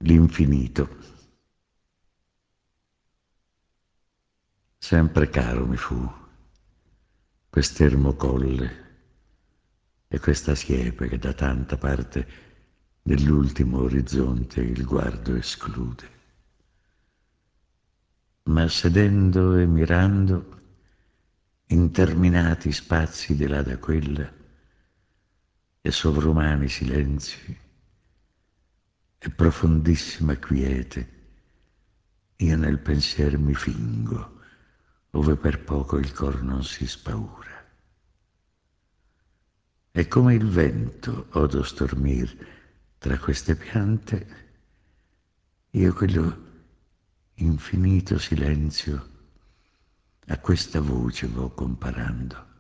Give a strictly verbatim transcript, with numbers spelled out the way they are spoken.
L'infinito. Sempre caro mi fu quest'ermo colle e questa siepe che da tanta parte dell'ultimo orizzonte il guardo esclude. Ma sedendo e mirando interminati spazi di là da quella e sovrumani silenzi e profondissima quiete, io nel pensier mi fingo, ove per poco il cor non si spaura. E come il vento odo stormir tra queste piante, io quello infinito silenzio a questa voce vo comparando.